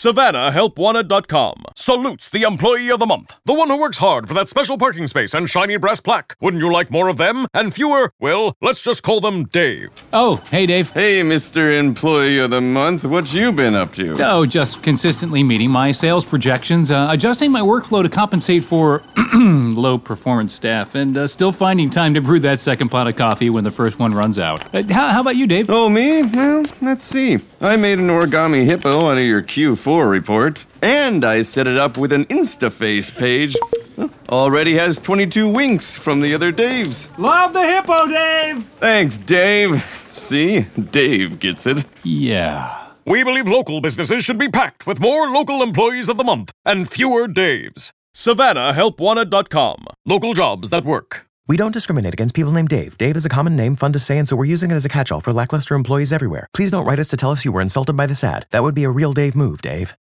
SavannahHelpWanted.com salutes the Employee of the Month, the one who works hard for that special parking space and shiny brass plaque. Wouldn't you like more of them and fewer? Well, let's just call them Dave. Oh, hey, Dave. Hey, Mr. Employee of the Month, what you been up to? Oh, just consistently meeting my sales projections, adjusting my workflow to compensate for low-performance staff, and still finding time to brew that second pot of coffee when the first one runs out. How about you, Dave? Oh, me? Well, let's see. I made an origami hippo out of your Q4 report, and I set it up with an InstaFace page. Already has 22 winks from the other Daves. Love the hippo, Dave! Thanks, Dave. See? Dave gets it. Yeah. We believe local businesses should be packed with more local employees of the month and fewer Daves. SavannahHelpWanted.com. Local jobs that work. We don't discriminate against people named Dave. Dave is a common name, fun to say, and so we're using it as a catch-all for lackluster employees everywhere. Please don't write us to tell us you were insulted by this ad. That would be a real Dave move, Dave.